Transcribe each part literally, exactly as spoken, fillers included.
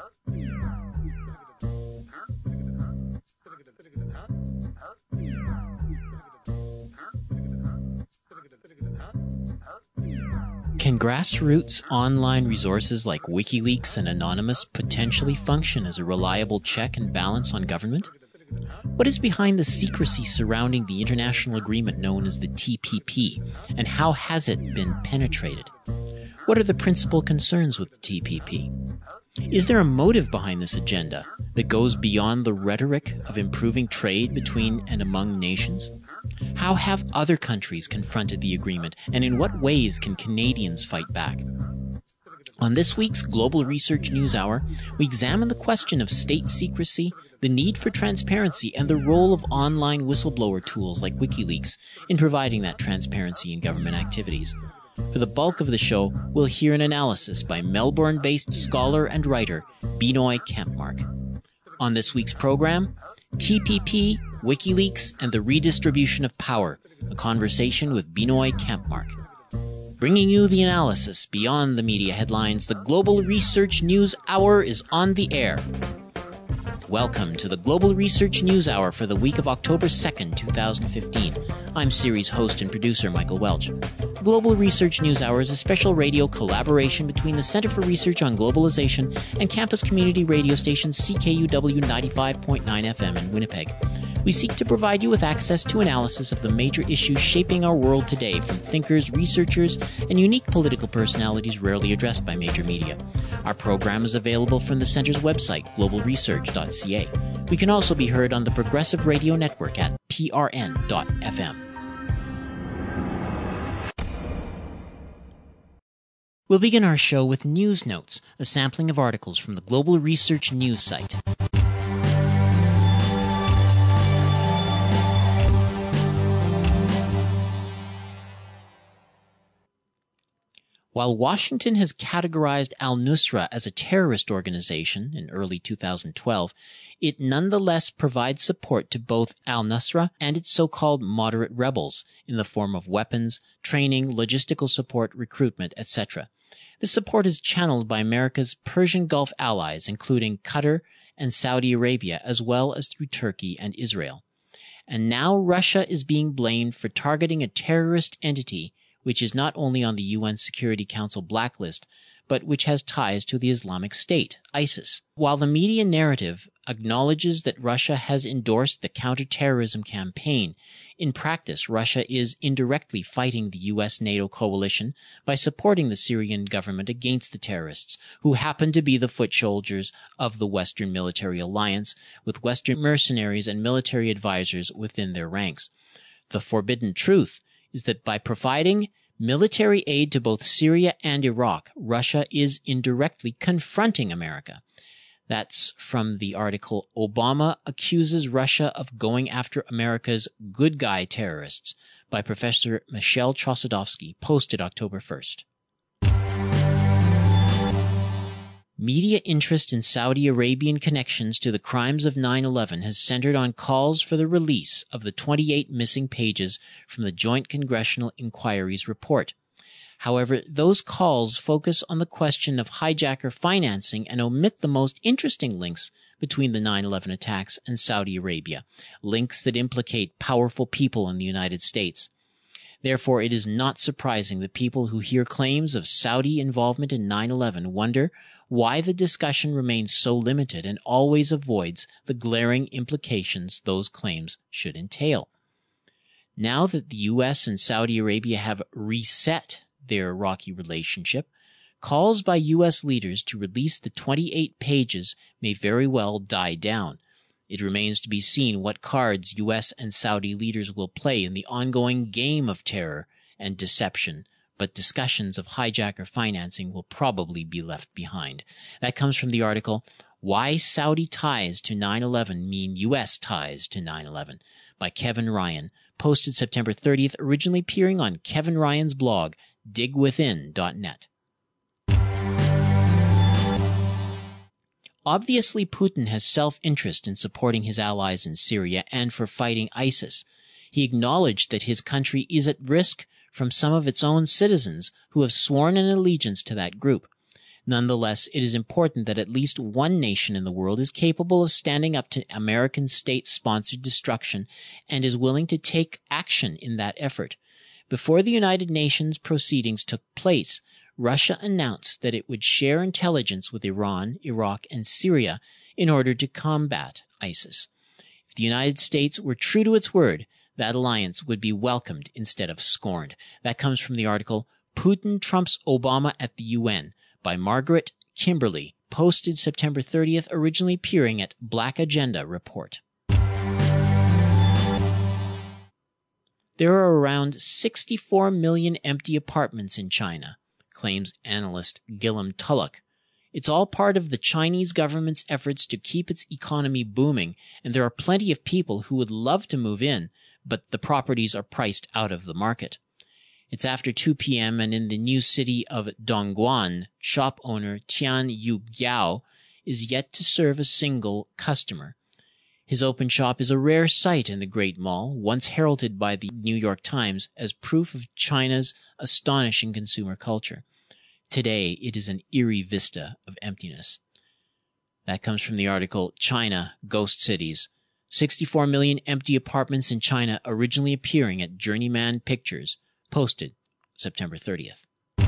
Can grassroots online resources like WikiLeaks and Anonymous potentially function as a reliable check and balance on government? What is behind the secrecy surrounding the international agreement known as the T P P, and how has it been penetrated? What are the principal concerns with the T P P? Is there a motive behind this agenda that goes beyond the rhetoric of improving trade between and among nations? How have other countries confronted the agreement, and in what ways can Canadians fight back? On this week's Global Research News Hour, we examine the question of state secrecy, the need for transparency, and the role of online whistleblower tools like WikiLeaks in providing that transparency in government activities. For the bulk of the show, we'll hear an analysis by Melbourne-based scholar and writer Binoy Kampmark. On this week's program, T P P, WikiLeaks, and the redistribution of power, a conversation with Binoy Kampmark. Bringing you the analysis beyond the media headlines, the Global Research News Hour is on the air. Welcome to the Global Research News Hour for the week of October second, two thousand fifteen. I'm series host and producer Michael Welch. The Global Research News Hour is a special radio collaboration between the Center for Research on Globalization and campus community radio station C K U W ninety-five point nine F M in Winnipeg. We seek to provide you with access to analysis of the major issues shaping our world today from thinkers, researchers, and unique political personalities rarely addressed by major media. Our program is available from the Center's website, global research dot c a. We can also be heard on the Progressive Radio Network at p r n dot f m. We'll begin our show with News Notes, a sampling of articles from the Global Research News site. While Washington has categorized al-Nusra as a terrorist organization in early two thousand twelve, it nonetheless provides support to both al-Nusra and its so-called moderate rebels in the form of weapons, training, logistical support, recruitment, et cetera. This support is channeled by America's Persian Gulf allies, including Qatar and Saudi Arabia, as well as through Turkey and Israel. And now Russia is being blamed for targeting a terrorist entity which is not only on the U N Security Council blacklist, but which has ties to the Islamic State, ISIS. While the media narrative acknowledges that Russia has endorsed the counterterrorism campaign, in practice, Russia is indirectly fighting the U S NATO coalition by supporting the Syrian government against the terrorists, who happen to be the foot soldiers of the Western military alliance, with Western mercenaries and military advisors within their ranks. The forbidden truth is that by providing military aid to both Syria and Iraq, Russia is indirectly confronting America. That's from the article, Obama Accuses Russia of Going After America's Good Guy Terrorists, by Professor Michelle Chossudovsky, posted October first. Media interest in Saudi Arabian connections to the crimes of nine eleven has centered on calls for the release of the twenty-eight missing pages from the Joint Congressional Inquiry's report. However, those calls focus on the question of hijacker financing and omit the most interesting links between the nine eleven attacks and Saudi Arabia, links that implicate powerful people in the United States. Therefore, it is not surprising that people who hear claims of Saudi involvement in nine eleven wonder why the discussion remains so limited and always avoids the glaring implications those claims should entail. Now that the U S and Saudi Arabia have reset their rocky relationship, calls by U S leaders to release the twenty-eight pages may very well die down. It remains to be seen what cards U S and Saudi leaders will play in the ongoing game of terror and deception, but discussions of hijacker financing will probably be left behind. That comes from the article, Why Saudi Ties to nine eleven Mean U S Ties to nine eleven, by Kevin Ryan, posted September thirtieth, originally appearing on Kevin Ryan's blog, dig within dot net. Obviously, Putin has self-interest in supporting his allies in Syria and for fighting ISIS. He acknowledged that his country is at risk from some of its own citizens who have sworn an allegiance to that group. Nonetheless, it is important that at least one nation in the world is capable of standing up to American state-sponsored destruction and is willing to take action in that effort. Before the United Nations proceedings took place, Russia announced that it would share intelligence with Iran, Iraq, and Syria in order to combat ISIS. If the United States were true to its word, that alliance would be welcomed instead of scorned. That comes from the article Putin Trumps Obama at the U N by Margaret Kimberly, posted September thirtieth, originally appearing at Black Agenda Report. There are around sixty-four million empty apartments in China, claims analyst Gilliam Tulloch. It's all part of the Chinese government's efforts to keep its economy booming, and there are plenty of people who would love to move in, but the properties are priced out of the market. It's after two p.m. and in the new city of Dongguan, shop owner Tian Yu Giao is yet to serve a single customer. His open shop is a rare sight in the Great Mall, once heralded by the New York Times as proof of China's astonishing consumer culture. Today, it is an eerie vista of emptiness. That comes from the article China, Ghost Cities. sixty-four million empty apartments in China, originally appearing at Journeyman Pictures, posted September thirtieth.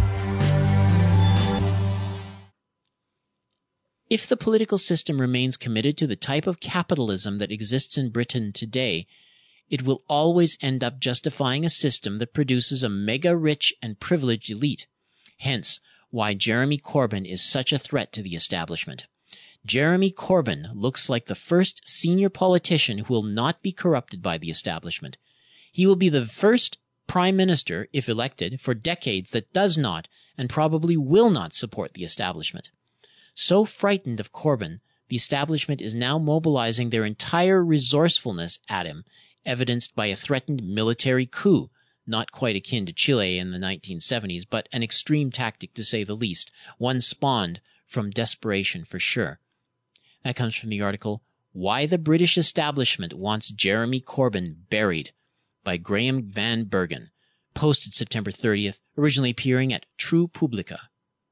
If the political system remains committed to the type of capitalism that exists in Britain today, it will always end up justifying a system that produces a mega-rich and privileged elite. Hence, why Jeremy Corbyn is such a threat to the establishment. Jeremy Corbyn looks like the first senior politician who will not be corrupted by the establishment. He will be the first Prime Minister, if elected, for decades that does not and probably will not support the establishment. So frightened of Corbyn, the establishment is now mobilizing their entire resourcefulness at him, evidenced by a threatened military coup, not quite akin to Chile in the nineteen seventies, but an extreme tactic to say the least, one spawned from desperation for sure. That comes from the article, Why the British Establishment Wants Jeremy Corbyn Buried, by Graham Van Bergen, posted September thirtieth, originally appearing at True Publica.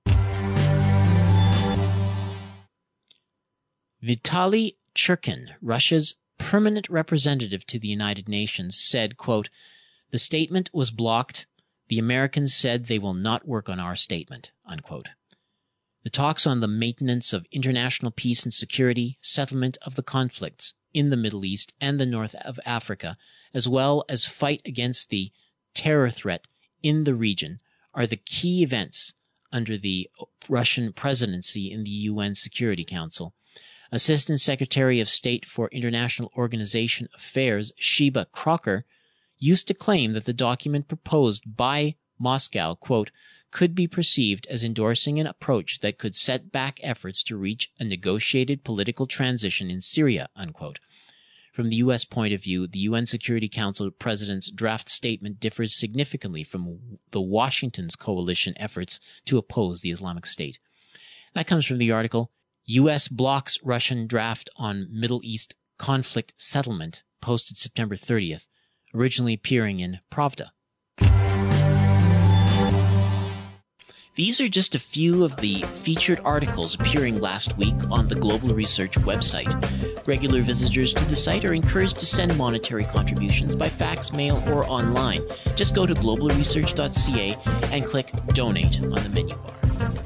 Vitaly Churkin, Russia's permanent representative to the United Nations, said, quote, "The statement was blocked. The Americans said they will not work on our statement," unquote. The talks on the maintenance of international peace and security, settlement of the conflicts in the Middle East and the North of Africa, as well as fight against the terror threat in the region, are the key events under the Russian presidency in the U N Security Council. Assistant Secretary of State for International Organization Affairs Sheba Crocker used to claim that the document proposed by Moscow, quote, could be perceived as endorsing an approach that could set back efforts to reach a negotiated political transition in Syria, unquote. From the U S point of view, the U N Security Council President's draft statement differs significantly from the Washington's coalition efforts to oppose the Islamic State. That comes from the article, U S blocks Russian draft on Middle East conflict settlement, posted September thirtieth, originally appearing in Pravda. These are just a few of the featured articles appearing last week on the Global Research website. Regular visitors to the site are encouraged to send monetary contributions by fax, mail, or online. Just go to global research dot c a and click Donate on the menu bar.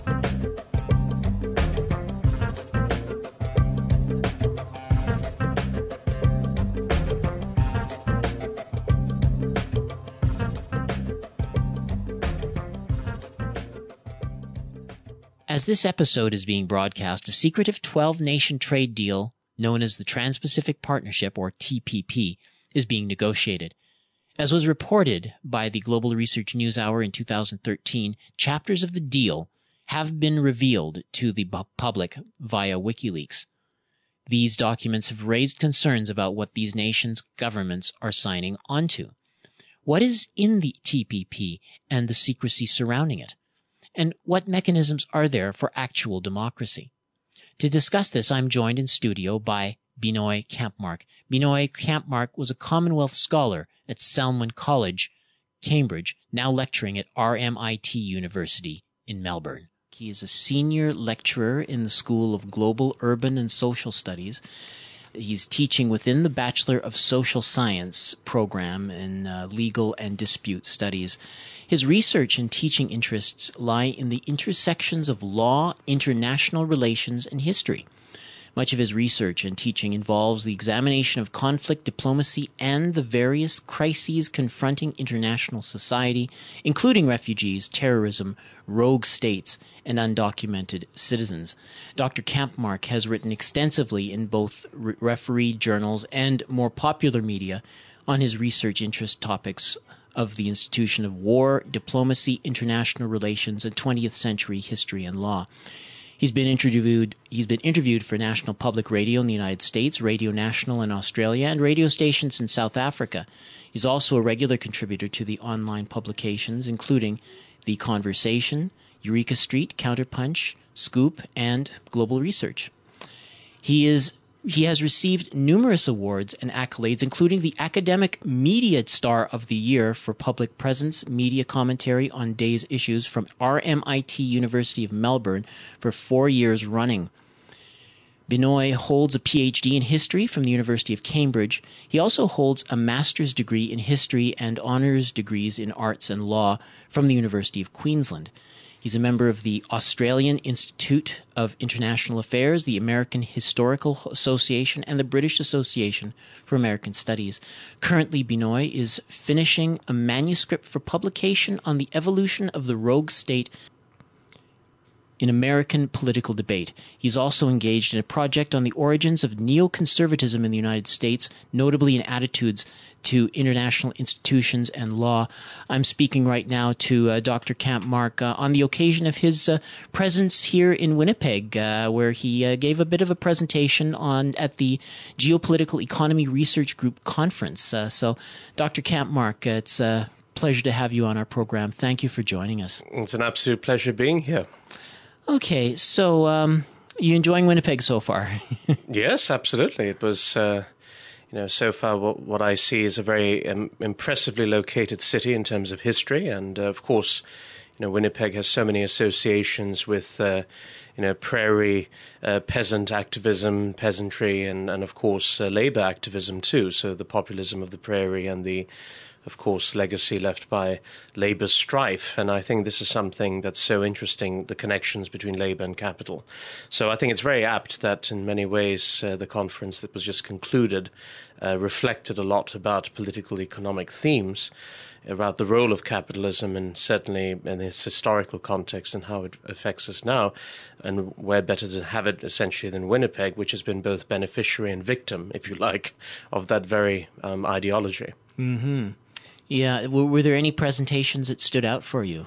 As this episode is being broadcast, a secretive twelve-nation trade deal known as the Trans-Pacific Partnership, or T P P, is being negotiated. As was reported by the Global Research News Hour in two thousand thirteen, chapters of the deal have been revealed to the public via WikiLeaks. These documents have raised concerns about what these nations' governments are signing onto. What is in the T P P and the secrecy surrounding it? And what mechanisms are there for actual democracy? To discuss this, I'm joined in studio by Binoy Kampmark. Binoy Kampmark was a Commonwealth Scholar at Salmon College, Cambridge, now lecturing at R M I T University in Melbourne. He is a senior lecturer in the School of Global, Urban, and Social Studies. He's teaching within the Bachelor of Social Science program in uh, Legal and Dispute Studies. His research and teaching interests lie in the intersections of law, international relations, and history. Much of his research and teaching involves the examination of conflict diplomacy and the various crises confronting international society, including refugees, terrorism, rogue states, and undocumented citizens. Doctor Kampmark has written extensively in both re- refereed journals and more popular media on his research interest topics of the institution of war, diplomacy, international relations, and twentieth century history and law. He's been interviewed. He's been interviewed for National Public Radio in the United States, Radio National in Australia, and radio stations in South Africa. He's also a regular contributor to the online publications, including The Conversation, Eureka Street, Counterpunch, Scoop, and Global Research. He is he has received numerous awards and accolades, including the Academic Media Star of the Year for public presence, media commentary on day's issues from R M I T University of Melbourne for four years running. Binoy holds a P H D in history from the University of Cambridge. He also holds a master's degree in history and honors degrees in arts and law from the University of Queensland. He's a member of the Australian Institute of International Affairs, the American Historical Association, and the British Association for American Studies. Currently, Binoy is finishing a manuscript for publication on the evolution of the rogue state in American political debate. He's also engaged in a project on the origins of neoconservatism in the United States, notably in attitudes to international institutions and law. I'm speaking right now to uh, Doctor Kampmark uh, on the occasion of his uh, presence here in Winnipeg, uh, where he uh, gave a bit of a presentation on at the Geopolitical Economy Research Group conference. Uh, so, Doctor Kampmark, uh, it's a pleasure to have you on our program. Thank you for joining us. It's an absolute pleasure being here. Okay, so um, you enjoying Winnipeg so far? Yes, absolutely. It was, uh, you know, so far what, what I see is a very um, impressively located city in terms of history. And, uh, of course, you know, Winnipeg has so many associations with, uh, you know, prairie, uh, peasant activism, peasantry, and, and of course, uh, labor activism too. So the populism of the prairie and the of course, legacy left by labor's strife. And I think this is something that's so interesting, the connections between labor and capital. So I think it's very apt that in many ways uh, the conference that was just concluded uh, reflected a lot about political economic themes, about the role of capitalism and certainly in its historical context and how it affects us now. And where better to have it essentially than Winnipeg, which has been both beneficiary and victim, if you like, of that very um, ideology. Mm-hmm. Yeah. Were there any presentations that stood out for you?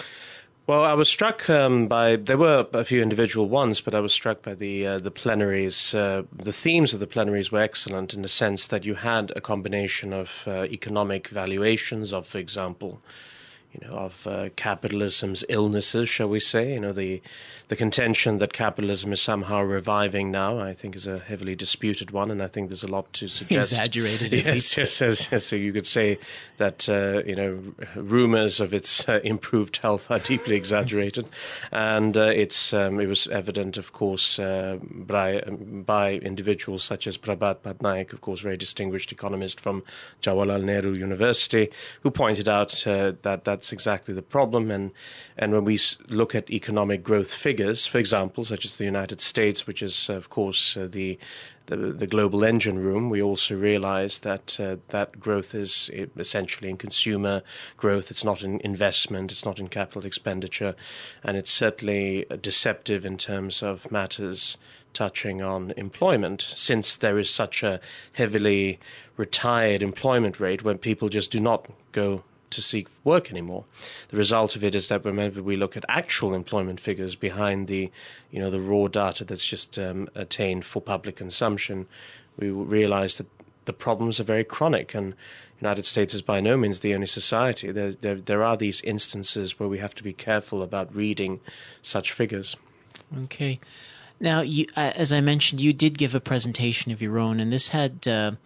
Well, I was struck um, by, there were a few individual ones, but I was struck by the uh, the plenaries. Uh, the themes of the plenaries were excellent in the sense that you had a combination of uh, economic valuations of, for example, you know, of uh, capitalism's illnesses, shall we say. You know, the the contention that capitalism is somehow reviving now, I think, is a heavily disputed one, and I think there's a lot to suggest. Exaggerated, at yes, least. yes, yes, yes. So you could say that, uh, you know, rumors of its uh, improved health are deeply exaggerated, and uh, it's um, it was evident, of course, uh, by, by individuals such as Prabhat Patnaik, of course, very distinguished economist from Jawaharlal Nehru University, who pointed out uh, that that's exactly the problem, and and when we look at economic growth figures, for example, such as the United States, which is, of course, uh, the, the the global engine room, we also realize that uh, that growth is essentially in consumer growth. It's not in investment. It's not in capital expenditure. And it's certainly deceptive in terms of matters touching on employment, since there is such a heavily retired employment rate when people just do not go to seek work anymore. The result of it is that whenever we look at actual employment figures behind the, you know, the raw data that's just um, attained for public consumption, we realize that the problems are very chronic, and the United States is by no means the only society. There, there, there are these instances where we have to be careful about reading such figures. Okay. Now, you, uh, as I mentioned, you did give a presentation of your own, and this had uh,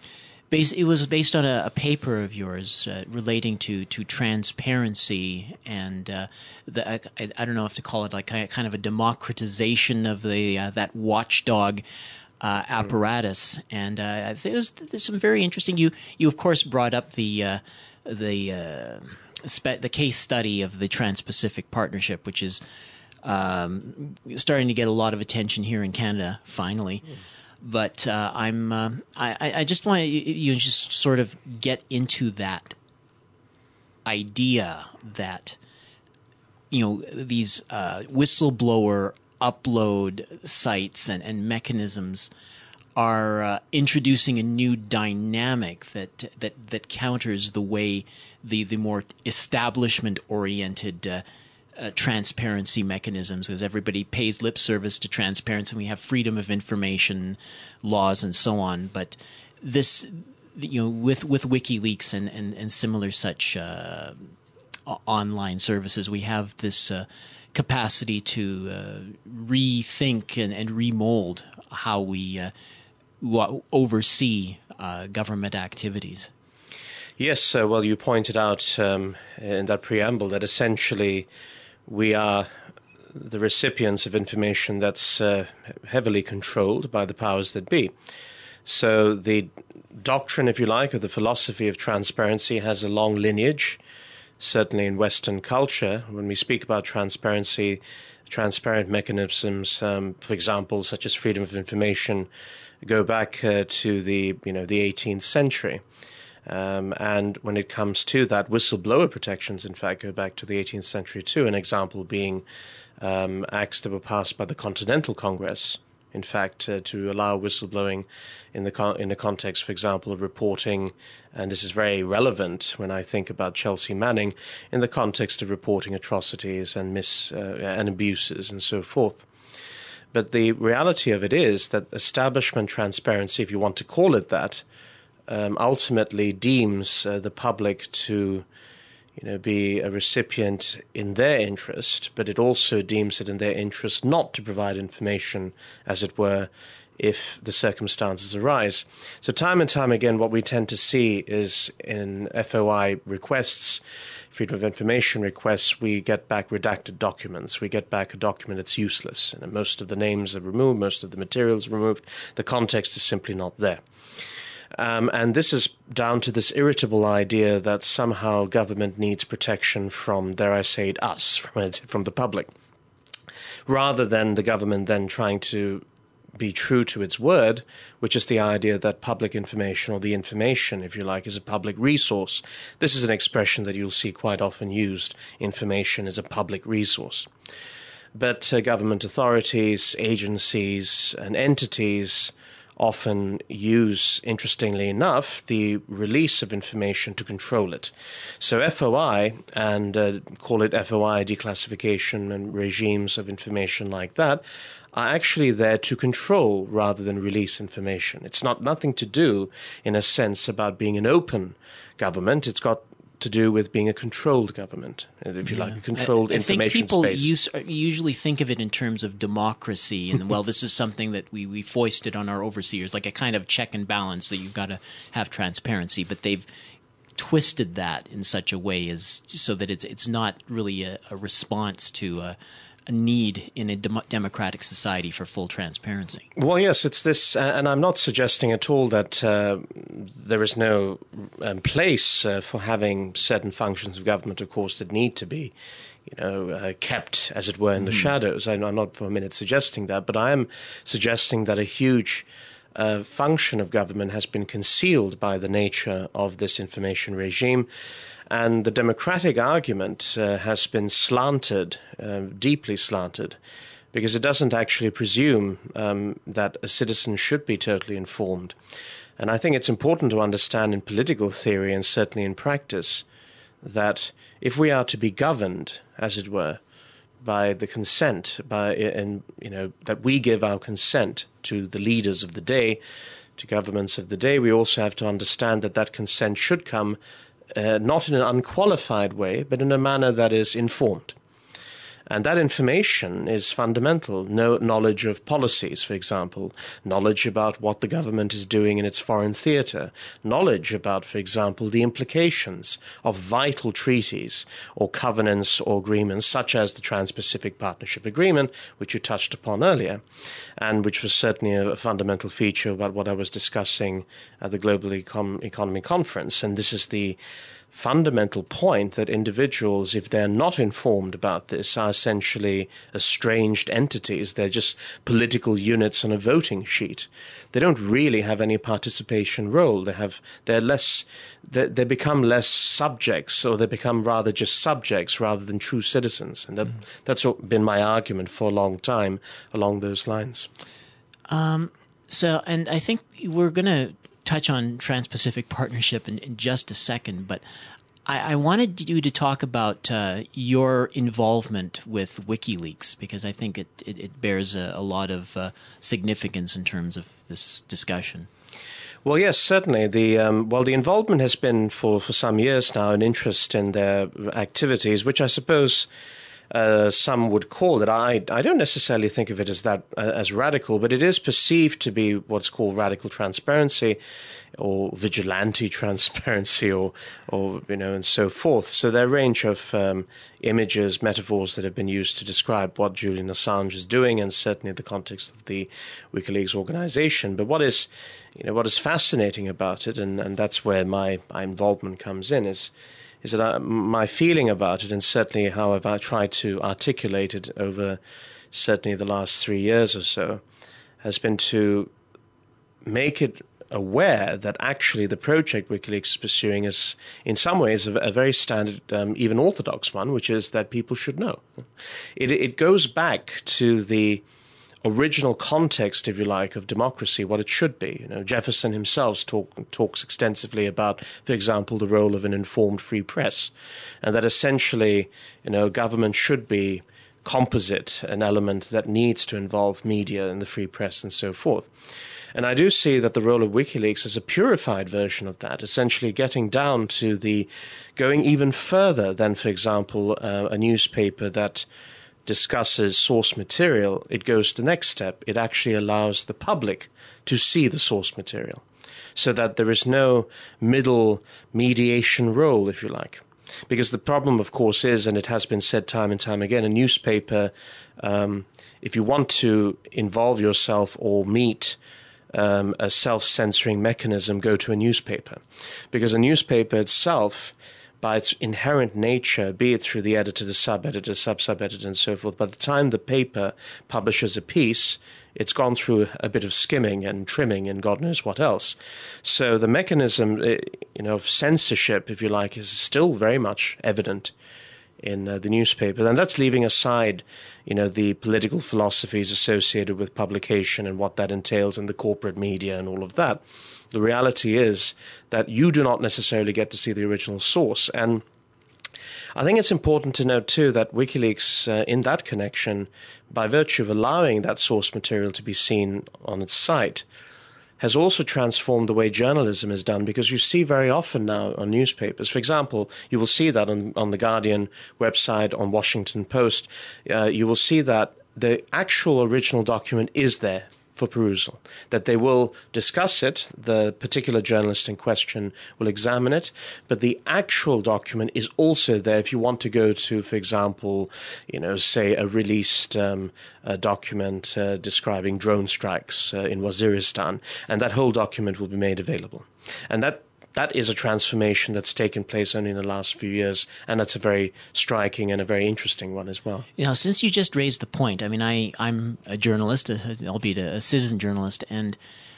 Bas- it was based on a, a paper of yours uh, relating to, to transparency and uh, the, I, I don't know if to call it like kind of a democratization of the uh, that watchdog uh, apparatus. And uh, there's there's some very interesting. You you of course brought up the uh, the uh, spe- the case study of the Trans-Pacific Partnership, which is um, starting to get a lot of attention here in Canada finally. Mm. But uh, I'm uh, I, I just want you, you just sort of get into that idea that, you know, these uh, whistleblower upload sites and, and mechanisms are uh, introducing a new dynamic that that that counters the way the the more establishment oriented uh, Uh, transparency mechanisms, because everybody pays lip service to transparency, and we have freedom of information laws and so on. But this, you know, with with WikiLeaks and and, and similar such uh, online services, we have this uh, capacity to uh, rethink and, and remold how we uh, oversee uh, government activities. Yes, uh, well, you pointed out um, in that preamble that essentially we are the recipients of information that's uh, heavily controlled by the powers that be. So the doctrine, if you like, or the philosophy of transparency has a long lineage, certainly in Western culture. When we speak about transparency, transparent mechanisms, um, for example, such as freedom of information, go back uh, to the, you know, the eighteenth century. Um, and when it comes to that, whistleblower protections, in fact, go back to the eighteenth century too, an example being um, acts that were passed by the Continental Congress, in fact, uh, to allow whistleblowing in the con- in the context, for example, of reporting, and this is very relevant when I think about Chelsea Manning, in the context of reporting atrocities and mis uh, and abuses and so forth. But the reality of it is that establishment transparency, if you want to call it that, Um, ultimately deems uh, the public to, you know, be a recipient in their interest, but it also deems it in their interest not to provide information, as it were, if the circumstances arise. So time and time again, what we tend to see is in F O I requests, freedom of information requests, we get back redacted documents. We get back a document that's useless. And most of the names are removed, most of the materials are removed. The context is simply not there. Um, and this is down to this irritable idea that somehow government needs protection from, dare I say it, us, from, it, from the public, rather than the government then trying to be true to its word, which is the idea that public information, or the information, if you like, is a public resource. This is an expression that you'll see quite often used. Information is a public resource. But uh, government authorities, agencies, and entities often use, interestingly enough, the release of information to control it. So F O I, and uh, call it F O I declassification and regimes of information like that, are actually there to control rather than release information. It's not nothing to do, in a sense, about being an open government. It's got to do with being a controlled government, if you yeah. like, a controlled I, I information think people space. Use, usually think of it in terms of democracy, and well, this is something that we, we foisted on our overseers, like a kind of check and balance that you've got to have transparency, but they've twisted that in such a way as so that it's it's not really a, a response to a, a need in a dem- democratic society for full transparency. Well, yes, it's this, uh, and I'm not suggesting at all that uh, there is no um, place uh, for having certain functions of government, of course, that need to be, you know, uh, kept, as it were, in the mm. shadows. I'm, I'm not for a minute suggesting that, but I am suggesting that a huge uh, function of government has been concealed by the nature of this information regime. And the democratic argument uh, has been slanted, uh, deeply slanted, because it doesn't actually presume um, that a citizen should be totally informed. And I think it's important to understand in political theory, and certainly in practice, that if we are to be governed, as it were, by the consent, by and you know that we give our consent to the leaders of the day, to governments of the day, we also have to understand that that consent should come Uh, not in an unqualified way, but in a manner that is informed. And that information is fundamental. No knowledge of policies, for example, knowledge about what the government is doing in its foreign theater, knowledge about, for example, the implications of vital treaties or covenants or agreements, such as the Trans-Pacific Partnership Agreement, which you touched upon earlier, and which was certainly a fundamental feature about what I was discussing at the Global Econ- Economy Conference. And this is the fundamental point, that individuals, if they're not informed about this, are essentially estranged entities. They're just political units on a voting sheet. They don't really have any participation role. They have, they're less, they, they become less subjects, or they become rather just subjects rather than true citizens. And that, mm. that's been my argument for a long time along those lines. Um, so, and I think we're going to touch on Trans-Pacific Partnership in, in just a second, but I, I wanted you to talk about uh, your involvement with WikiLeaks, because I think it, it, it bears a, a lot of uh, significance in terms of this discussion. Well, yes, certainly. The um, well, the involvement has been for, for some years now, an interest in their activities, which I suppose Uh, some would call it. I I don't necessarily think of it as that uh, as radical, but it is perceived to be what's called radical transparency, or vigilante transparency, or or you know, and so forth. So there are a range of um, images, metaphors that have been used to describe what Julian Assange is doing, and certainly in the context of the WikiLeaks organization. But what is you know what is fascinating about it, and, and that's where my, my involvement comes in, is. is that I, my feeling about it, and certainly how I've tried to articulate it over certainly the last three years or so, has been to make it aware that actually the project WikiLeaks is pursuing is in some ways a, a very standard, um, even orthodox one, which is that people should know. It, it goes back to the original context, if you like, of democracy, what it should be. You know, Jefferson himself talk, talks extensively about, for example, the role of an informed free press, and that essentially, you know, government should be composite, an element that needs to involve media and the free press and so forth. And I do see that the role of WikiLeaks is a purified version of that, essentially getting down to the, going even further than, for example, uh, a newspaper that discusses source material. It goes to the next step. It actually allows the public to see the source material, so that there is no middle mediation role, if you like. Because the problem, of course, is, and it has been said time and time again, a newspaper, um, if you want to involve yourself or meet um, a self-censoring mechanism, go to a newspaper. Because a newspaper itself, by its inherent nature, be it through the editor, the sub-editor, sub-sub-editor, and so forth, by the time the paper publishes a piece, it's gone through a bit of skimming and trimming and God knows what else. So the mechanism, you know, of censorship, if you like, is still very much evident in uh, the newspaper. And that's leaving aside, you know, the political philosophies associated with publication and what that entails in the corporate media and all of that. The reality is that you do not necessarily get to see the original source. And I think it's important to note, too, that WikiLeaks, uh, in that connection, by virtue of allowing that source material to be seen on its site, has also transformed the way journalism is done, because you see very often now on newspapers, for example, you will see that on, on the Guardian website, on Washington Post, uh, you will see that the actual original document is there for perusal, that they will discuss it, the particular journalist in question will examine it, but the actual document is also there if you want to go to, for example, you know, say a released um, a document uh, describing drone strikes uh, in Waziristan, and that whole document will be made available. And that That is a transformation that's taken place only in the last few years, and that's a very striking and a very interesting one as well. You know, since you just raised the point, I mean, I, I'm a journalist, albeit a, a citizen journalist, and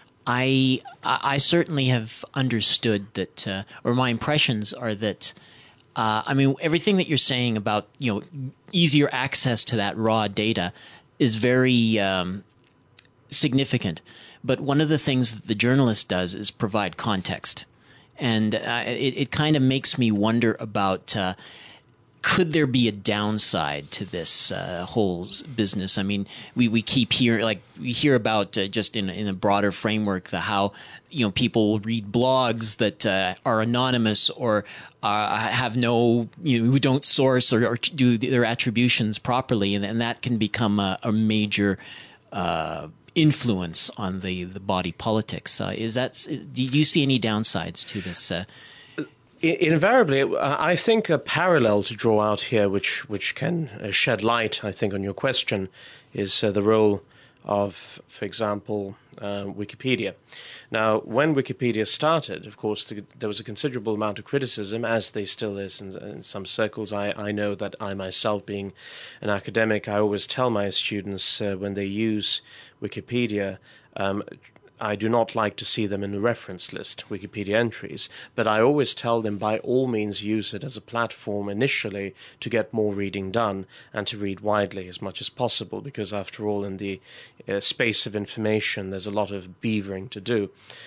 I I certainly have understood that, uh, or my impressions are that, uh, I mean, everything that you're saying about, you know, easier access to that raw data is very um, significant. But one of the things that the journalist does is provide context. And uh, it, it kind of makes me wonder about uh, could there be a downside to this uh, whole business? I mean, we, we keep hearing, like we hear about uh, just in in a broader framework, the how you know people read blogs that uh, are anonymous or uh, have no you know who don't source or, or do their attributions properly, and, and that can become a, a major uh, influence on the the body politics. Uh, is that do you see any downsides to this? Uh, Invariably, I think a parallel to draw out here, which which can shed light, I think, on your question, is uh, the role of, for example, uh, Wikipedia. Now, when Wikipedia started, of course, the, there was a considerable amount of criticism, as there still is in, in some circles. I, I know that I myself, being an academic, I always tell my students uh, when they use Wikipedia, um, I do not like to see them in the reference list, Wikipedia entries, but I always tell them by all means use it as a platform initially to get more reading done and to read widely as much as possible, because after all, in the uh, space of information, there's a lot of beavering to do.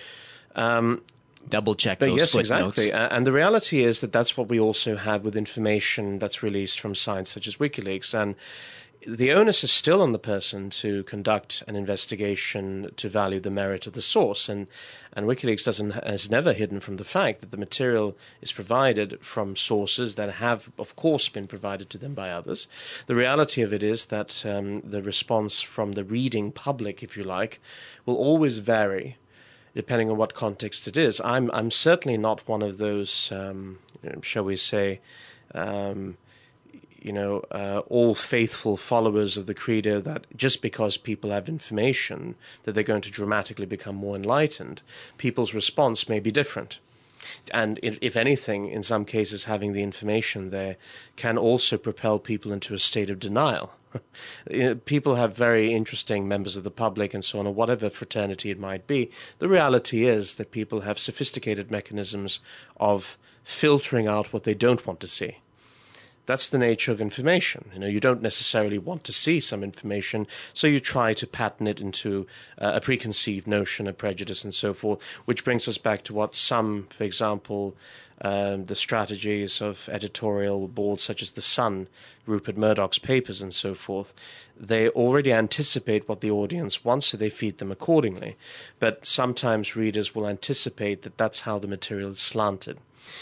Um, Double check those yes, footnotes. exactly. Uh, and the reality is that that's what we also have with information that's released from sites such as WikiLeaks. And the onus is still on the person to conduct an investigation to value the merit of the source, and and WikiLeaks doesn't has never hidden from the fact that the material is provided from sources that have, of course, been provided to them by others. The reality of it is that um, the response from the reading public, if you like, will always vary depending on what context it is. I'm I'm certainly not one of those, um, shall we say. Um, you know, uh, all faithful followers of the credo that just because people have information that they're going to dramatically become more enlightened. People's response may be different. And if, if anything, in some cases, having the information there can also propel people into a state of denial. People have very interesting members of the public and so on, or whatever fraternity it might be. The reality is that people have sophisticated mechanisms of filtering out what they don't want to see. That's the nature of information. You know, you don't necessarily want to see some information, so you try to pattern it into uh, a preconceived notion, a prejudice, and so forth, which brings us back to what some, for example, um, the strategies of editorial boards such as The Sun, Rupert Murdoch's papers, and so forth. They already anticipate what the audience wants, so they feed them accordingly. But sometimes readers will anticipate that that's how the material is slanted.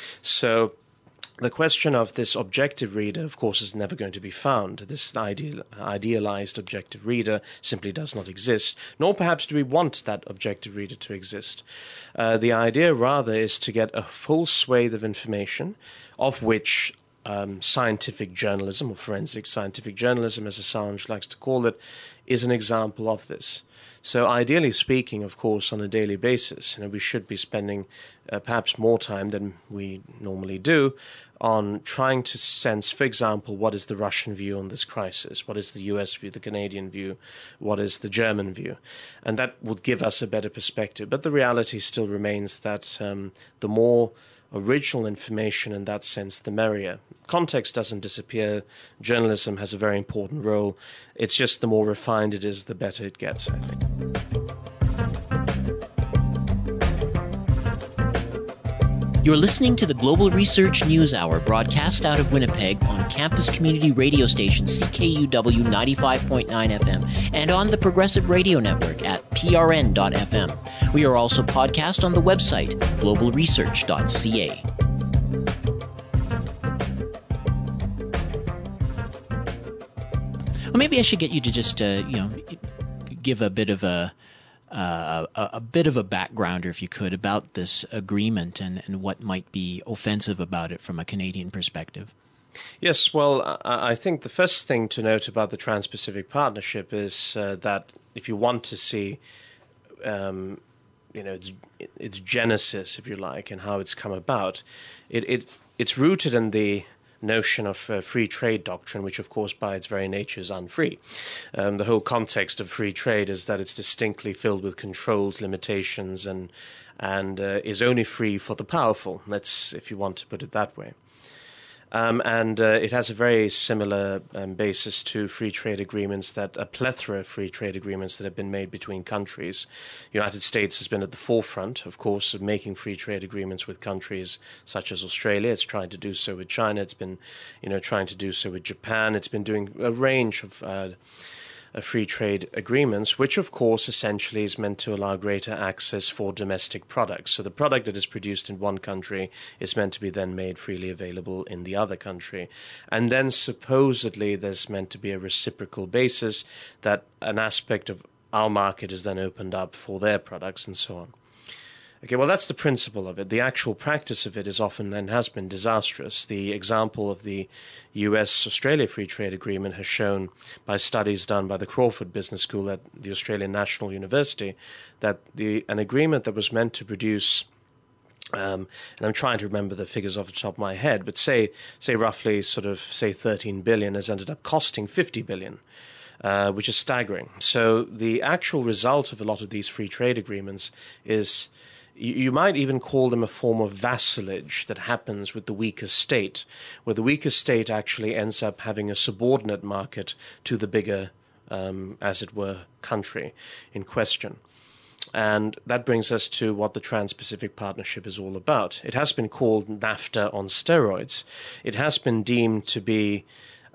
So the question of this objective reader, of course, is never going to be found. This ideal, idealized objective reader simply does not exist, nor perhaps do we want that objective reader to exist. Uh, the idea, rather, is to get a full swathe of information, of which um, scientific journalism, or forensic scientific journalism, as Assange likes to call it, is an example of this. So ideally speaking, of course, on a daily basis, you know, we should be spending uh, perhaps more time than we normally do on trying to sense, for example, what is the Russian view on this crisis? What is the U S view, the Canadian view? What is the German view? And that would give us a better perspective. But the reality still remains that um, the more original information in that sense, the merrier. Context doesn't disappear. Journalism has a very important role. It's just the more refined it is, the better it gets, I think. You're listening to the Global Research News Hour, broadcast out of Winnipeg on campus community radio station C K U W ninety-five point nine F M and on the Progressive Radio Network at P R N dot F M. We are also podcast on the website global research dot C A. Well, maybe I should get you to just, uh, you know, give a bit of a Uh, a, a bit of a backgrounder, if you could, about this agreement and, and what might be offensive about it from a Canadian perspective. Yes, well, I, I think the first thing to note about the Trans-Pacific Partnership is uh, that if you want to see, um, you know, its, its genesis, if you like, and how it's come about, it, it it's rooted in the notion of uh, free trade doctrine, which, of course, by its very nature is unfree. Um, the whole context of free trade is that it's distinctly filled with controls, limitations, and and uh, is only free for the powerful. Let's, if you want to put it that way. Um, and uh, it has a very similar um, basis to free trade agreements, that a plethora of free trade agreements that have been made between countries. The United States has been at the forefront, of course, of making free trade agreements with countries such as Australia. It's tried to do so with China. It's been, you know, trying to do so with Japan. It's been doing a range of uh, Uh, free trade agreements, which of course essentially is meant to allow greater access for domestic products. So the product that is produced in one country is meant to be then made freely available in the other country. And then supposedly there's meant to be a reciprocal basis that an aspect of our market is then opened up for their products and so on. Okay, well, that's the principle of it. The actual practice of it is often and has been disastrous. The example of the U S Australia Free Trade Agreement has shown by studies done by the Crawford Business School at the Australian National University that the an agreement that was meant to produce, um, and I'm trying to remember the figures off the top of my head, but say say roughly sort of, say, thirteen billion has ended up costing fifty billion. Uh, which is staggering. So the actual result of a lot of these free trade agreements is, you might even call them a form of vassalage that happens with the weaker state, where the weaker state actually ends up having a subordinate market to the bigger, um, as it were, country in question. And that brings us to what the Trans-Pacific Partnership is all about. It has been called NAFTA on steroids. It has been deemed to be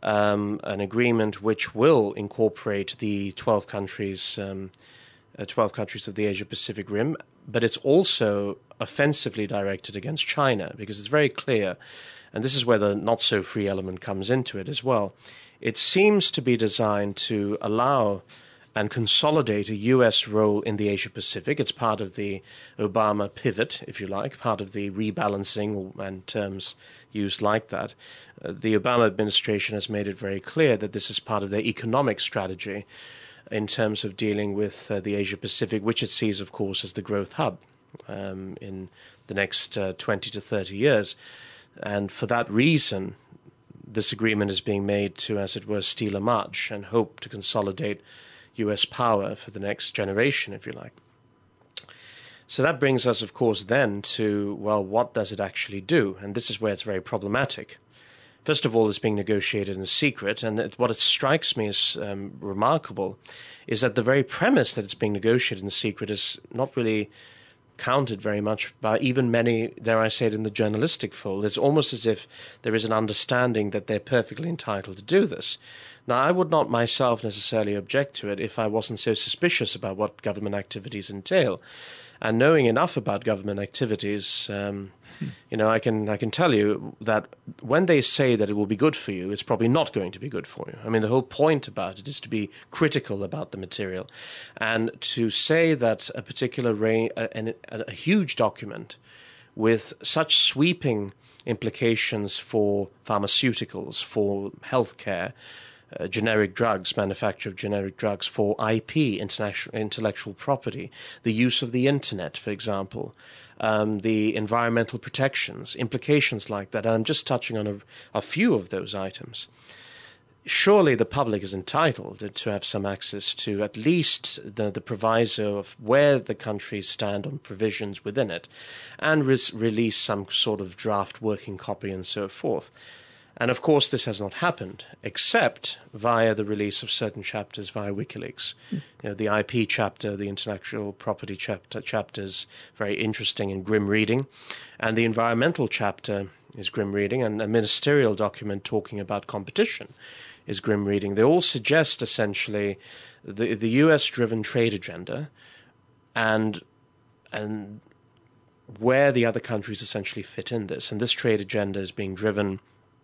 um, an agreement which will incorporate the twelve countries, um, uh, twelve countries of the Asia-Pacific Rim, but it's also offensively directed against China, because it's very clear, and this is where the not-so-free element comes into it as well. It seems to be designed to allow and consolidate a U S role in the Asia-Pacific. It's part of the Obama pivot, if you like, part of the rebalancing, and terms used like that. Uh, the Obama administration has made it very clear that this is part of their economic strategy in terms of dealing with uh, the Asia-Pacific, which it sees, of course, as the growth hub um, in the next uh, twenty to thirty years. And for that reason, this agreement is being made to, as it were, steal a march and hope to consolidate U S power for the next generation, if you like. So that brings us, of course, then to, well, what does it actually do? And this is where it's very problematic. First of all, it's being negotiated in secret, and it, what it strikes me as um, remarkable is that the very premise that it's being negotiated in secret is not really counted very much by even many, dare I say it, in the journalistic fold. It's almost as if there is an understanding that they're perfectly entitled to do this. Now, I would not myself necessarily object to it if I wasn't so suspicious about what government activities entail. And knowing enough about government activities, um, you know, I can I can tell you that when they say that it will be good for you, it's probably not going to be good for you. I mean, the whole point about it is to be critical about the material, and to say that a particular ra- a, a, a huge document with such sweeping implications for pharmaceuticals, for healthcare, Uh, generic drugs, manufacture of generic drugs, for I P, international intellectual property, the use of the internet, for example, um, the environmental protections, implications like that. And I'm just touching on a, a few of those items. Surely the public is entitled to have some access to at least the, the proviso of where the countries stand on provisions within it, and res- release some sort of draft working copy and so forth. And of course, this has not happened, except via the release of certain chapters via WikiLeaks. Mm. You know, the I P chapter, the intellectual property chapter, chapters, very interesting and grim reading. And the environmental chapter is grim reading, and a ministerial document talking about competition is grim reading. They all suggest, essentially, the, the U S-driven trade agenda and and where the other countries essentially fit in this. And this trade agenda is being driven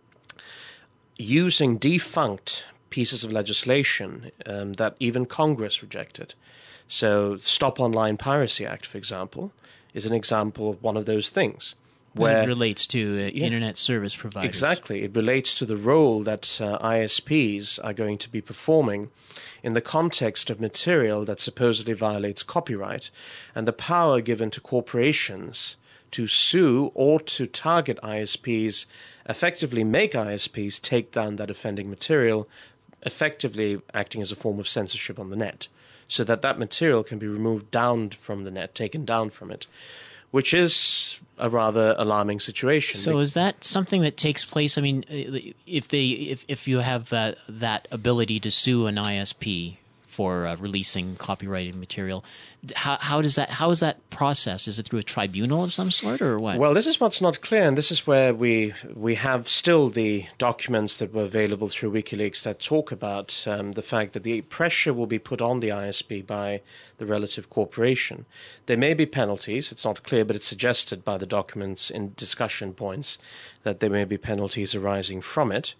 using defunct pieces of legislation um, that even Congress rejected. So Stop Online Piracy Act, for example, is an example of one of those things. Where it relates to uh, yeah, internet service providers. Exactly. It relates to the role that uh, I S Ps are going to be performing in the context of material that supposedly violates copyright, and the power given to corporations to sue or to target I S Ps, effectively make I S Ps take down that offending material, effectively acting as a form of censorship on the net, so that that material can be removed down from the net, taken down from it, which is a rather alarming situation. So is that something that takes place? I mean, if they if if you have uh, that ability to sue an I S P for uh, releasing copyrighted material, how how does that how is that process? Is it through a tribunal of some sort, or what? Well, this is what's not clear, and this is where we we have still the documents that were available through WikiLeaks that talk about um, the fact that the pressure will be put on the I S P by the relative corporation. There may be penalties. It's not clear, but it's suggested by the documents in discussion points that there may be penalties arising from it.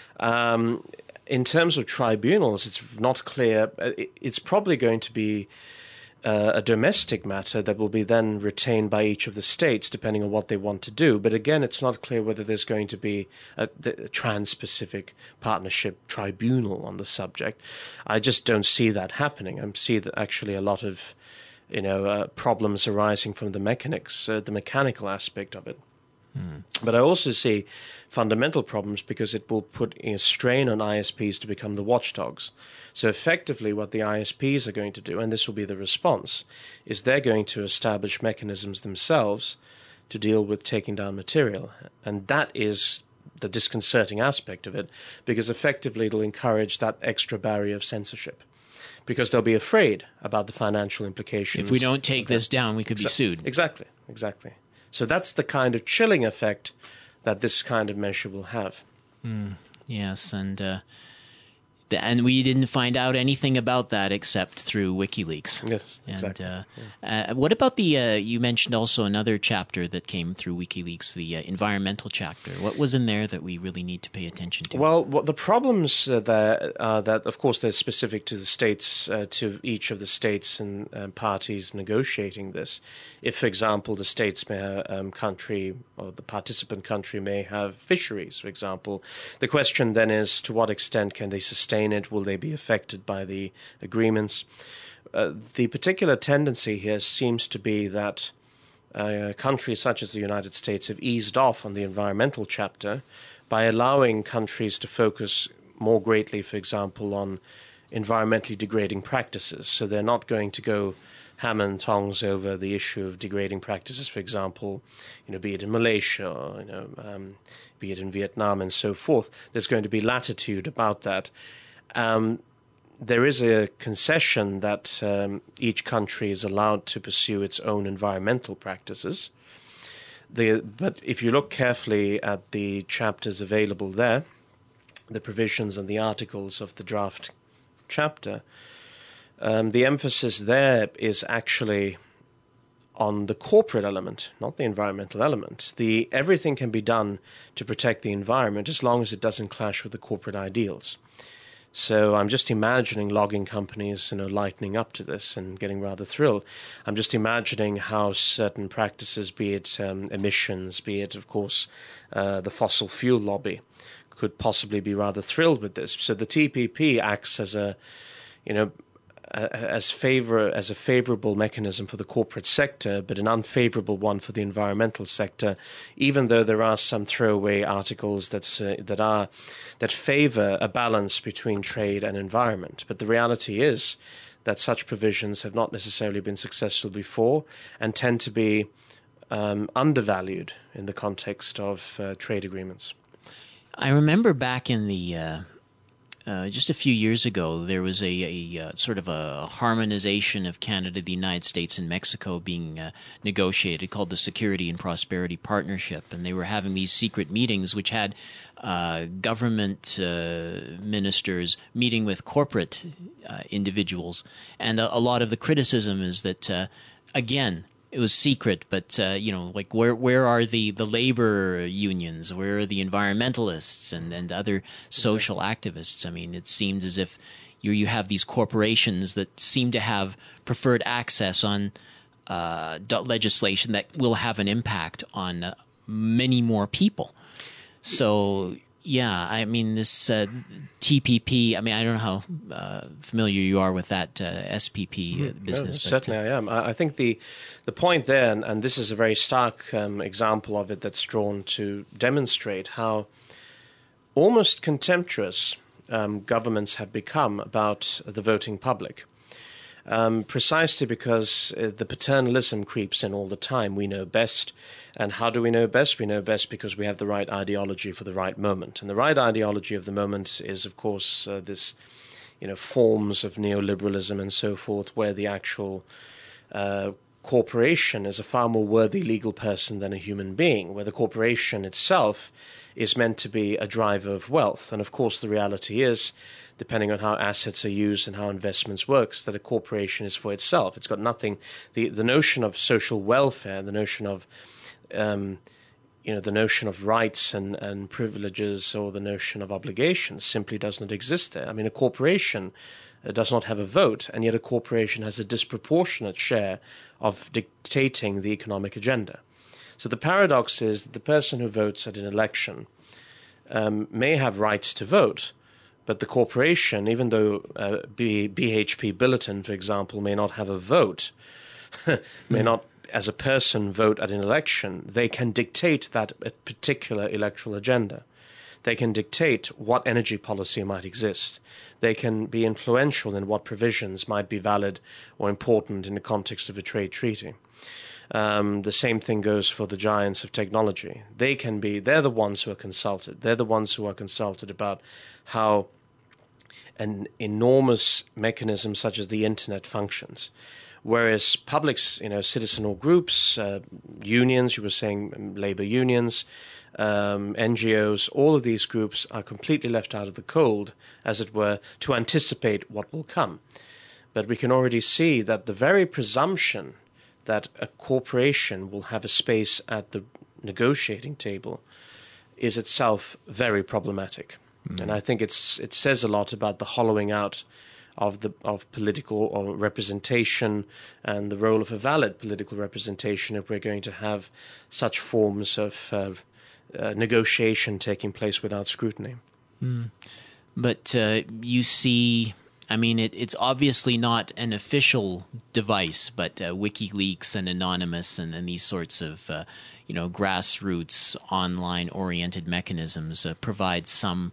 Um, in terms of tribunals, it's not clear. It's probably going to be uh, a domestic matter that will be then retained by each of the states, depending on what they want to do. But again, it's not clear whether there's going to be a, a trans-Pacific partnership tribunal on the subject. I just don't see that happening. I see that actually a lot of, you know, uh, problems arising from the mechanics, uh, the mechanical aspect of it. Hmm. But I also see fundamental problems because it will put a strain on I S Ps to become the watchdogs. So effectively what the I S Ps are going to do, and this will be the response, is they're going to establish mechanisms themselves to deal with taking down material. And that is the disconcerting aspect of it, because effectively it'll encourage that extra barrier of censorship. Because they'll be afraid about the financial implications. If we don't take this down, we could be sued. Exactly, exactly. So that's the kind of chilling effect that this kind of measure will have. Mm, yes, and uh, the, and we didn't find out anything about that except through WikiLeaks. Yes, and, exactly. Uh, yeah. uh, what about the? Uh, you mentioned also another chapter that came through WikiLeaks, the uh, environmental chapter. What was in there that we really need to pay attention to? Well, what the problems uh, there are that, of course, they're specific to the states, uh, to each of the states and um, parties negotiating this. If, for example, the states may have, um, country or the participant country may have fisheries, for example, the question then is to what extent can they sustain it? Will they be affected by the agreements? Uh, the particular tendency here seems to be that uh, countries such as the United States have eased off on the environmental chapter by allowing countries to focus more greatly, for example, on environmentally degrading practices. So they're not going to go hammer and tongs over the issue of degrading practices, for example, you know, be it in Malaysia, or, you know, um, be it in Vietnam and so forth. There's going to be latitude about that. Um, there is a concession that um, each country is allowed to pursue its own environmental practices. The, but if you look carefully at the chapters available there, the provisions and the articles of the draft chapter, um, the emphasis there is actually on the corporate element, not the environmental element. The everything can be done to protect the environment as long as it doesn't clash with the corporate ideals. So I'm just imagining logging companies, you know, lightening up to this and getting rather thrilled. I'm just imagining how certain practices, be it um, emissions, be it, of course, uh, the fossil fuel lobby, could possibly be rather thrilled with this. So the T P P acts as a, you know, as favor as a favorable mechanism for the corporate sector, but an unfavorable one for the environmental sector. Even though there are some throwaway articles that's uh, that are that favor a balance between trade and environment, but the reality is that such provisions have not necessarily been successful before and tend to be um, undervalued in the context of uh, trade agreements. I remember back in the. Uh Uh, just a few years ago, there was a, a uh, sort of a harmonization of Canada, the United States, and Mexico being uh, negotiated, called the Security and Prosperity Partnership. And they were having these secret meetings, which had uh, government uh, ministers meeting with corporate uh, individuals. And a, a lot of the criticism is that, uh, again, it was secret, but, uh, you know, like where where are the, the labor unions? Where are the environmentalists and, and other social activists? I mean, it seems as if you you have these corporations that seem to have preferred access on uh, legislation that will have an impact on uh, many more people. So, yeah, I mean, this uh, T P P, I mean, I don't know how uh, familiar you are with that uh, S P P uh, business. No, certainly but, uh, I am. I, I think the the point there, and, and this is a very stark um, example of it that's drawn to demonstrate how almost contemptuous um, governments have become about the voting public. um, precisely because uh, the paternalism creeps in all the time. We know best. And how do we know best? We know best because we have the right ideology for the right moment. And the right ideology of the moment is, of course, uh, this, you know, forms of neoliberalism and so forth, where the actual uh, corporation is a far more worthy legal person than a human being, where the corporation itself is meant to be a driver of wealth. And of course, the reality is, depending on how assets are used and how investments works, that a corporation is for itself. It's got nothing. The the notion of social welfare, the notion of um, you know, the notion of rights and, and privileges, or the notion of obligations, simply does not exist there. I mean, a corporation uh, does not have a vote, and yet a corporation has a disproportionate share of dictating the economic agenda. So the paradox is that the person who votes at an election um, may have rights to vote, but the corporation, even though uh, B- BHP Billiton, for example, may not have a vote, may mm. not as a person vote at an election, they can dictate that particular electoral agenda. They can dictate what energy policy might exist. They can be influential in what provisions might be valid or important in the context of a trade treaty. Um, the same thing goes for the giants of technology. They can be, they're the ones who are consulted. They're the ones who are consulted about how an enormous mechanism such as the internet functions. Whereas publics, you know, citizen groups, uh, unions, you were saying labor unions, um, N G Os, all of these groups are completely left out of the cold, as it were, to anticipate what will come. But we can already see that the very presumption that a corporation will have a space at the negotiating table is itself very problematic. Mm. And I think it's it says a lot about the hollowing out of the of political or representation and the role of a valid political representation if we're going to have such forms of uh, uh, negotiation taking place without scrutiny. Mm. But uh, you see, I mean, it, it's obviously not an official device, but uh, WikiLeaks and Anonymous and, and these sorts of, uh, you know, grassroots online-oriented mechanisms uh, provide some,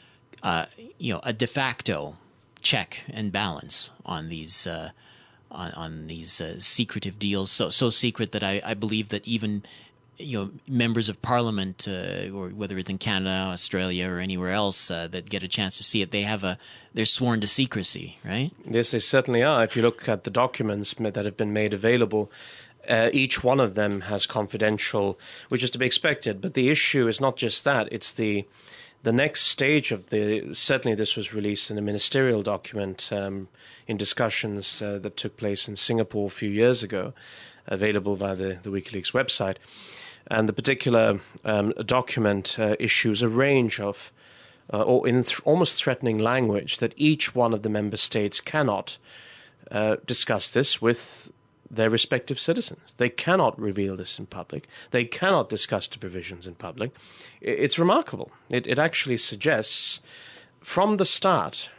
uh, you know, a de facto check and balance on these uh, on, on these uh, secretive deals. So so secret that I, I believe that even, you know, members of Parliament, uh, or whether it's in Canada, Australia, or anywhere else uh, that get a chance to see it, they have a they're sworn to secrecy, right? Yes, they certainly are. If you look at the documents that have been made available, uh, each one of them has confidential, which is to be expected. But the issue is not just that; it's the the next stage of the. Certainly, this was released in a ministerial document um, in discussions uh, that took place in Singapore a few years ago, available via the, the WikiLeaks website. And the particular um, document uh, issues a range of, uh, or in th- almost threatening language, that each one of the member states cannot uh, discuss this with their respective citizens. They cannot reveal this in public. They cannot discuss the provisions in public. It's remarkable. It, it actually suggests from the start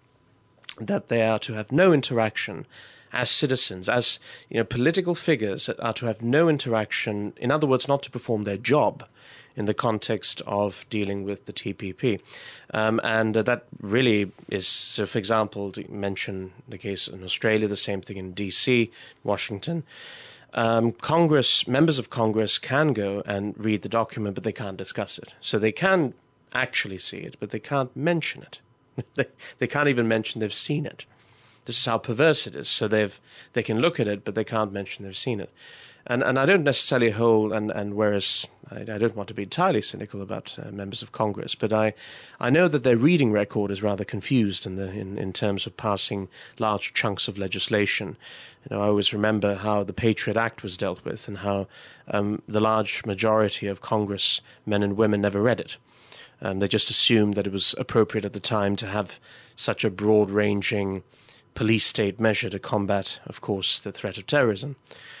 that they are to have no interaction as citizens, as, you know, political figures that are to have no interaction, in other words, not to perform their job in the context of dealing with the T P P. Um, and uh, that really is, so for example, to mention the case in Australia, the same thing in D C, Washington. Um, Congress, members of Congress can go and read the document, but they can't discuss it. So they can actually see it, but they can't mention it. they, they can't even mention they've seen it. This is how perverse it is. So they've they can look at it, but they can't mention they've seen it. And and I don't necessarily hold, and, and whereas I, I don't want to be entirely cynical about uh, members of Congress, but I, I know that their reading record is rather confused in the in, in terms of passing large chunks of legislation. You know, I always remember how the Patriot Act was dealt with and how um, the large majority of Congress men and women never read it. Um, they just assumed that it was appropriate at the time to have such a broad-ranging police state measure to combat, of course, the threat of terrorism.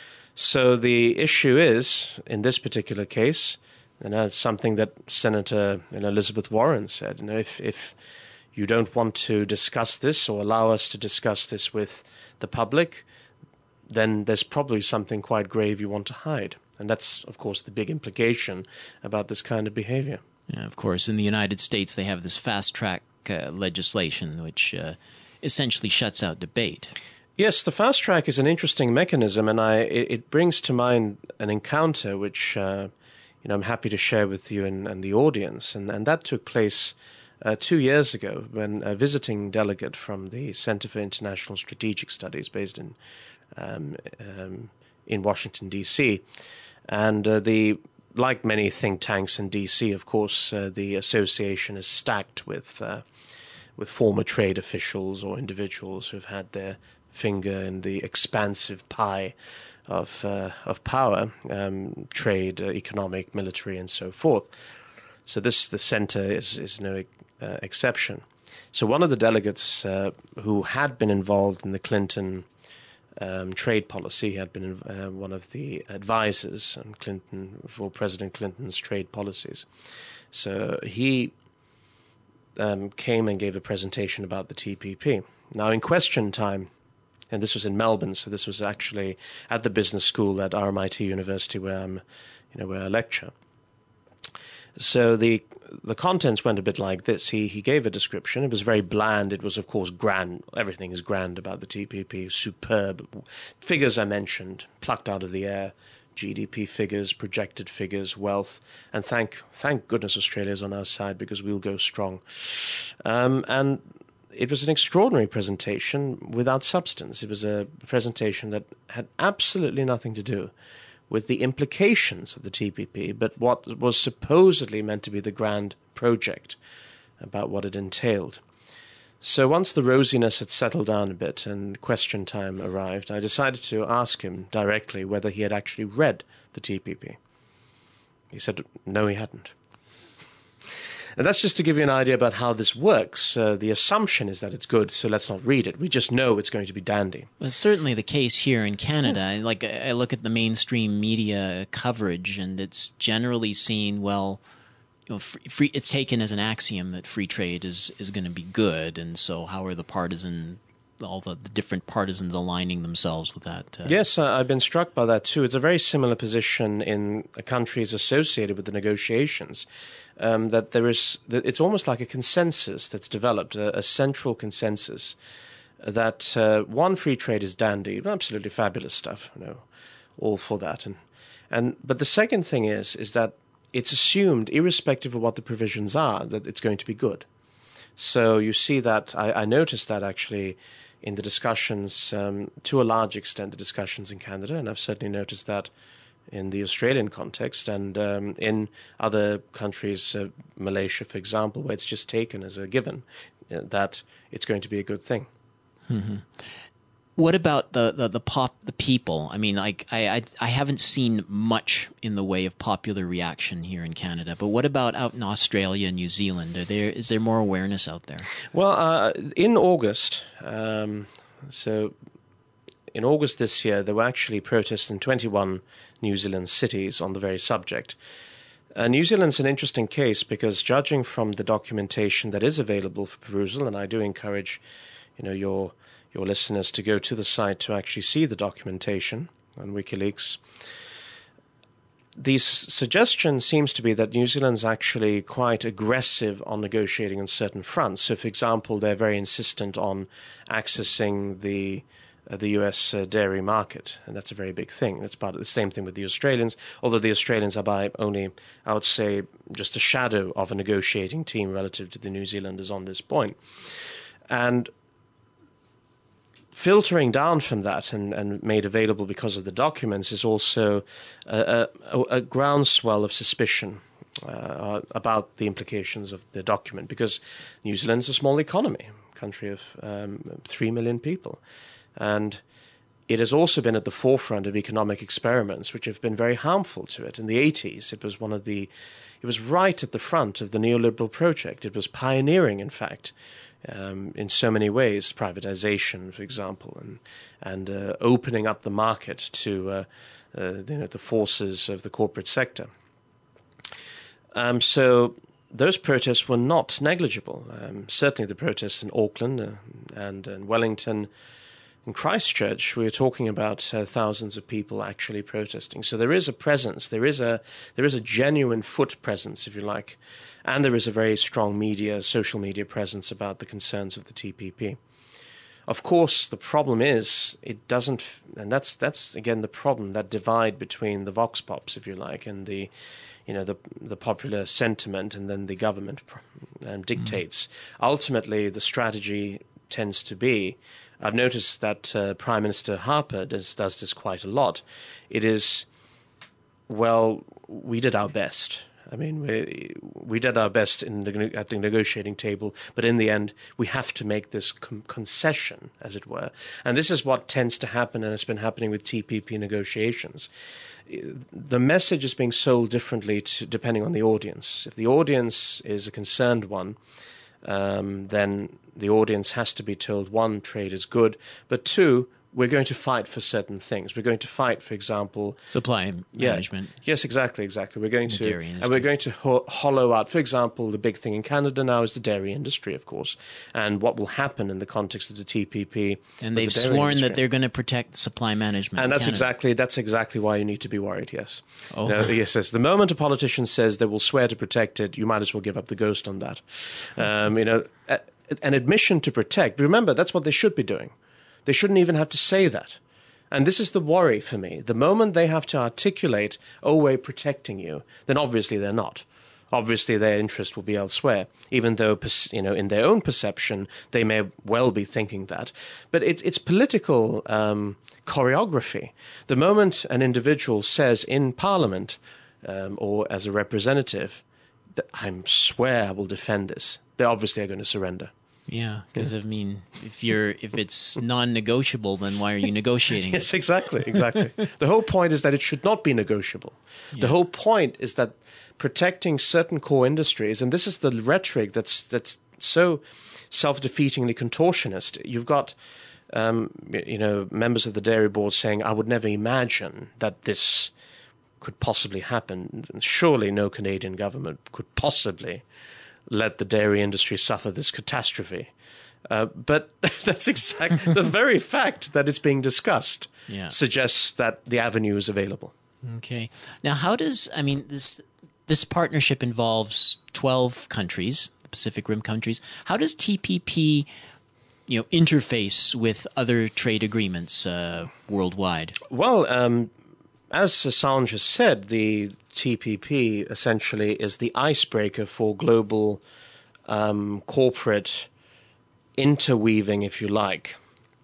So the issue is, in this particular case, and that's something that Senator you know, Elizabeth Warren said, you know, if, if you don't want to discuss this or allow us to discuss this with the public, then there's probably something quite grave you want to hide. And that's, of course, the big implication about this kind of behavior. Yeah, of course, in the United States, they have this fast-track uh, legislation, which uh, essentially shuts out debate. Yes, the fast track is an interesting mechanism, and I it, it brings to mind an encounter which uh, you know I'm happy to share with you and, and the audience, and, and that took place uh, two years ago when a visiting delegate from the Center for International Strategic Studies, based in um, um, in Washington D C, and uh, the like many think tanks in D C, of course, uh, the association is stacked with uh, with former trade officials or individuals who have had their finger in the expansive pie of uh, of power, um, trade, uh, economic, military, and so forth. So this the center is is no uh, exception. So one of the delegates uh, who had been involved in the Clinton um, trade policy, had been uh, one of the advisors on Clinton for President Clinton's trade policies. So he um, came and gave a presentation about the T P P. Now, in question time, and this was in Melbourne, so this was actually at the business school at R M I T University, where I'm, you know, where I lecture. So the the contents went a bit like this. He he gave a description. It was very bland. It was, of course, grand. Everything is grand about the T P P. Superb figures I mentioned, plucked out of the air. G D P figures, projected figures, wealth, and thank thank goodness Australia's on our side, because we'll go strong. Um, and it was an extraordinary presentation without substance. It was a presentation that had absolutely nothing to do with the implications of the T P P, but what was supposedly meant to be the grand project, about what it entailed. So once the rosiness had settled down a bit and question time arrived, I decided to ask him directly whether he had actually read the T P P. He said no, he hadn't. And that's just to give you an idea about how this works. Uh, the assumption is that it's good, so let's not read it. We just know it's going to be dandy. Well, it's certainly the case here in Canada. Like, I look at the mainstream media coverage, and it's generally seen, well, you know, free, free, it's taken as an axiom that free trade is, is going to be good, and so how are the partisan, all the, the different partisans aligning themselves with that? Uh... Yes, uh, I've been struck by that too. It's a very similar position in countries associated with the negotiations. Um, that there is, that it's almost like a consensus that's developed, a, a central consensus that uh, one, free trade is dandy, absolutely fabulous stuff, you know, all for that. And and but the second thing is is that it's assumed, irrespective of what the provisions are, that it's going to be good. So you see that I, I noticed that actually in the discussions, um, to a large extent, the discussions in Canada, and I've certainly noticed that in the Australian context and um, in other countries, uh, Malaysia, for example, where it's just taken as a given uh, that it's going to be a good thing. Mm-hmm. What about the, the, the pop the people? I mean, like I, I I haven't seen much in the way of popular reaction here in Canada, but what about out in Australia and New Zealand? Are there is there more awareness out there? Well, uh, in August, um, so in August this year, there were actually protests in twenty-one New Zealand cities on the very subject. Uh, New Zealand's an interesting case because, judging from the documentation that is available for perusal, and I do encourage, you know, your your listeners to go to the site to actually see the documentation on WikiLeaks, the s- suggestion seems to be that New Zealand's actually quite aggressive on negotiating on certain fronts. So, for example, they're very insistent on accessing the uh, the U S uh, dairy market, and that's a very big thing. That's part of the same thing with the Australians, although the Australians are by only, I would say, just a shadow of a negotiating team relative to the New Zealanders on this point. And filtering down from that and, and made available because of the documents is also a, a, a groundswell of suspicion uh, about the implications of the document, because New Zealand's a small economy, a country of um, three million people. And it has also been at the forefront of economic experiments which have been very harmful to it. In the eighties, it was one of the, it was right at the front of the neoliberal project. It was pioneering, in fact, um, in so many ways, privatization, for example, and and uh, opening up the market to uh, uh, you know, the forces of the corporate sector. Um, so those protests were not negligible. Um, certainly the protests in Auckland uh, and, and Wellington. In Christchurch, we were talking about uh, thousands of people actually protesting. So there is a presence, there is a there is a genuine foot presence, if you like, and there is a very strong media, social media presence about the concerns of the T P P. Of course, the problem is it doesn't, and that's that's again the problem, that divide between the vox pops, if you like, and the, you know, the the popular sentiment, and then the government um, dictates. Mm. Ultimately, the strategy tends to be, I've noticed that uh, Prime Minister Harper does does this quite a lot. It is, well, we did our best. I mean, we we did our best in the, at the negotiating table, but in the end, we have to make this com- concession, as it were. And this is what tends to happen, and it's been happening with T P P negotiations. The message is being sold differently to, depending on the audience. If the audience is a concerned one, um, then the audience has to be told, one, trade is good, but two, we're going to fight for certain things. We're going to fight, for example, supply management. Yeah, yes, exactly, exactly. We're going the to, and we're going to ho- hollow out. For example, the big thing in Canada now is the dairy industry, of course, and what will happen in the context of the T P P. And they've the sworn industry. that they're going to protect supply management. And that's Canada. exactly that's exactly why you need to be worried. Yes. Oh. No, yes, yes. The moment a politician says they will swear to protect it, you might as well give up the ghost on that. Um, you know, an admission to protect. Remember, that's what they should be doing. They shouldn't even have to say that. And this is the worry for me. The moment they have to articulate, oh, we're protecting you, then obviously they're not. Obviously their interest will be elsewhere, even though, you know, in their own perception, they may well be thinking that. But it's, it's political um, choreography. The moment an individual says in Parliament um, or as a representative, that I swear I will defend this, they obviously are going to surrender. Yeah, because yeah. I mean, if you're if it's non-negotiable, then why are you negotiating? Yes, exactly, exactly. The whole point is that it should not be negotiable. Yeah. The whole point is that protecting certain core industries, and this is the rhetoric that's that's so self-defeatingly contortionist. You've got, um, you know, members of the dairy board saying, "I would never imagine that this could possibly happen. Surely, no Canadian government could possibly let the dairy industry suffer this catastrophe." Uh, but that's exactly the very fact that it's being discussed yeah. suggests that the avenue is available. Okay. Now, how does, I mean, this this partnership involves twelve countries, the Pacific Rim countries. How does T P P, you know, interface with other trade agreements uh, worldwide? Well, um, as Assange has said, the T P P essentially is the icebreaker for global um, corporate interweaving, if you like,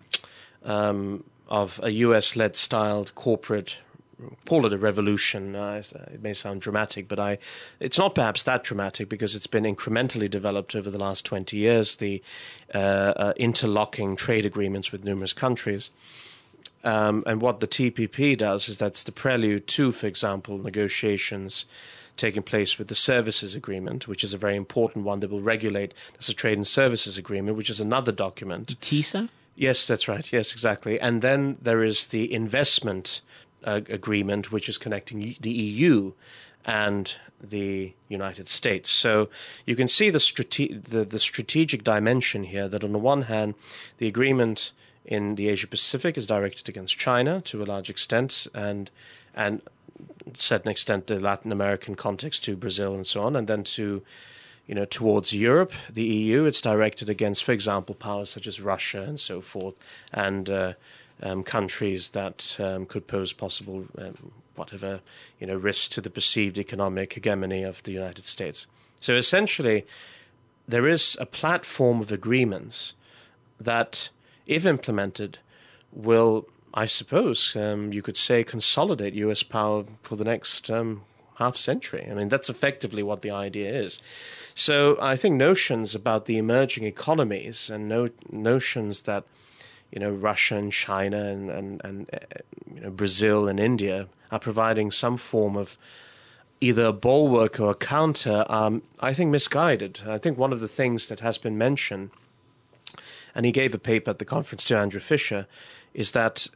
um, of a U S-led styled corporate, call it a revolution. Uh, it may sound dramatic, but I, it's not perhaps that dramatic because it's been incrementally developed over the last twenty years, the uh, uh, interlocking trade agreements with numerous countries. Um, and what the T P P does is that's the prelude to, for example, negotiations taking place with the Services Agreement, which is a very important one that will regulate. There's a Trade and Services Agreement, which is another document. TISA? Yes, that's right. Yes, exactly. And then there is the Investment uh, Agreement, which is connecting the E U and the United States. So you can see the, strate- the, the strategic dimension here, that on the one hand, the agreement in the Asia-Pacific is directed against China to a large extent, and and to a certain extent the Latin American context to Brazil and so on, and then to, you know, towards Europe, the E U, it's directed against, for example, powers such as Russia and so forth, and uh, um, countries that um, could pose possible um, whatever, you know, risks to the perceived economic hegemony of the United States. So essentially, there is a platform of agreements that, if implemented, will, I suppose, um, you could say, consolidate U S power for the next um, half century. I mean, that's effectively what the idea is. So I think notions about the emerging economies and no, notions that, you know, Russia and China and, and, and uh, you know, Brazil and India are providing some form of either a bulwark or a counter, um, I think misguided. I think one of the things that has been mentioned, and he gave a paper at the conference to Andrew Fisher, is that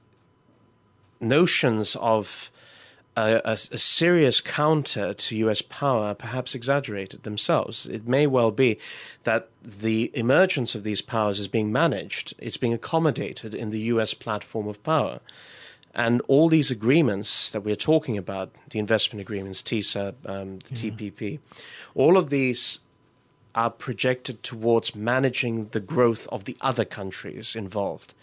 notions of a, a, a serious counter to U S power are perhaps exaggerated themselves. It may well be that the emergence of these powers is being managed, it's being accommodated in the U S platform of power. And all these agreements that we're talking about, the investment agreements, TISA, um, the yeah. T P P, all of these are projected towards managing the growth of the other countries involved,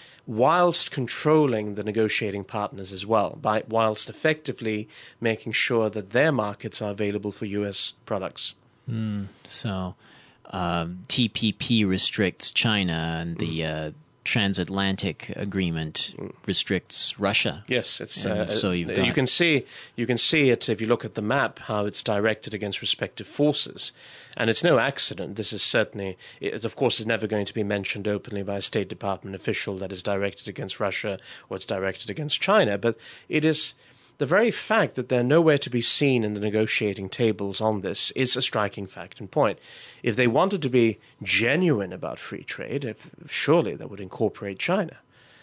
whilst controlling the negotiating partners as well, by whilst effectively making sure that their markets are available for U S products. Mm, so uh, T P P restricts China, and the uh, transatlantic agreement restricts Russia. Yes, it's uh, so you've got you can see you can see it if you look at the map how it's directed against respective forces, and it's no accident. This is certainly, it, of course, is never going to be mentioned openly by a State Department official that is directed against Russia or it's directed against China, but it is. The very fact that they're nowhere to be seen in the negotiating tables on this is a striking fact and point. If they wanted to be genuine about free trade, if, surely they would incorporate China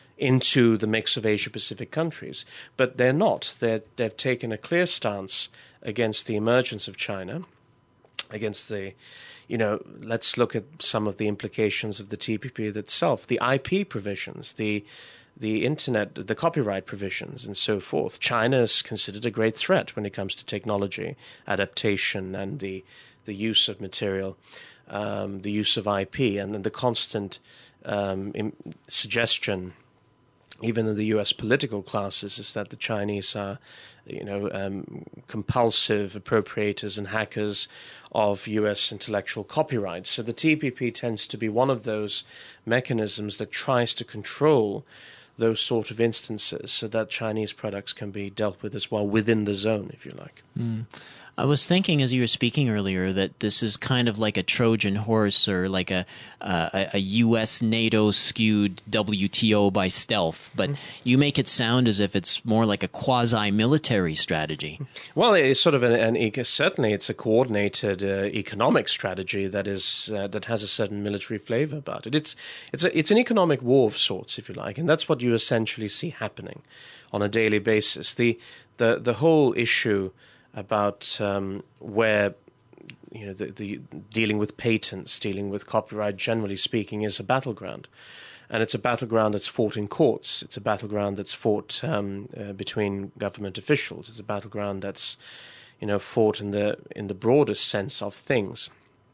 into the mix of Asia-Pacific countries. But they're not. They're, they've taken a clear stance against the emergence of China, against the, you know, let's look at some of the implications of the T P P itself, the I P provisions, the the internet, the copyright provisions, and so forth. China is considered a great threat when it comes to technology, adaptation, and the the use of material, um, the use of I P, and then the constant um, im- suggestion, even in the U S political classes, is that the Chinese are, you know, um, compulsive appropriators and hackers of U S intellectual copyright. So the T P P tends to be one of those mechanisms that tries to control those sort of instances so that Chinese products can be dealt with as well within the zone, if you like. Mm. I was thinking as you were speaking earlier that this is kind of like a Trojan horse, or like a uh, a U S NATO skewed W T O by stealth, but mm. you make it sound as if it's more like a quasi-military strategy. Well, it's sort of an, an certainly it's a coordinated uh, economic strategy that is uh, that has a certain military flavor about it. It's it's a, it's an economic war of sorts, if you like, and that's what you essentially see happening on a daily basis. The the the whole issue about um, where, you know, the, the dealing with patents, dealing with copyright, generally speaking, is a battleground. And it's a battleground that's fought in courts. It's a battleground that's fought um, uh, between government officials. It's a battleground that's, you know, fought in the in the broadest sense of things,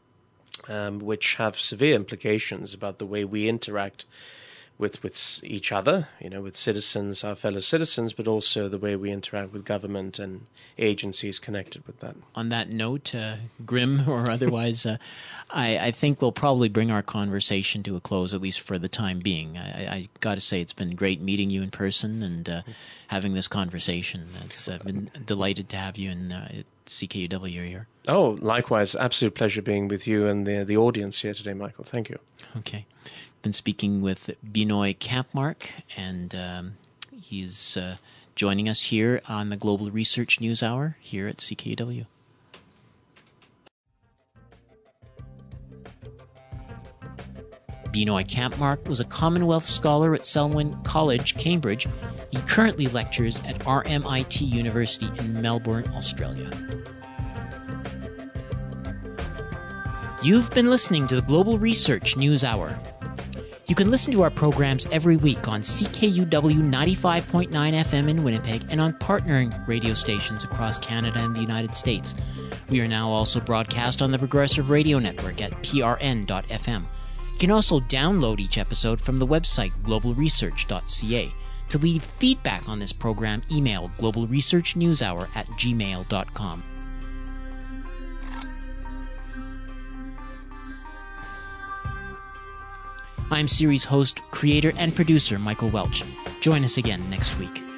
um, which have severe implications about the way we interact with with each other, you know, with citizens, our fellow citizens, but also the way we interact with government and agencies connected with that. On that note, uh, grim or otherwise, uh, I, I think we'll probably bring our conversation to a close, at least for the time being. I, I got to say, it's been great meeting you in person and uh, having this conversation. It's uh, been delighted to have you in uh, C K U W here. Oh, likewise. Absolute pleasure being with you and the, the audience here today, Michael. Thank you. Okay. Been speaking with Binoy Kampmark, and um, he's uh, joining us here on the Global Research News Hour here at C K U W. Binoy Kampmark was a Commonwealth Scholar at Selwyn College, Cambridge. He currently lectures at R M I T University in Melbourne, Australia. You've been listening to the Global Research News Hour. You can listen to our programs every week on C K U W ninety-five point nine F M in Winnipeg and on partnering radio stations across Canada and the United States. We are now also broadcast on the Progressive Radio Network at P R N dot F M. You can also download each episode from the website global research dot c a. To leave feedback on this program, email global research news hour at gmail dot com. I'm series host, creator, and producer Michael Welch. Join us again next week.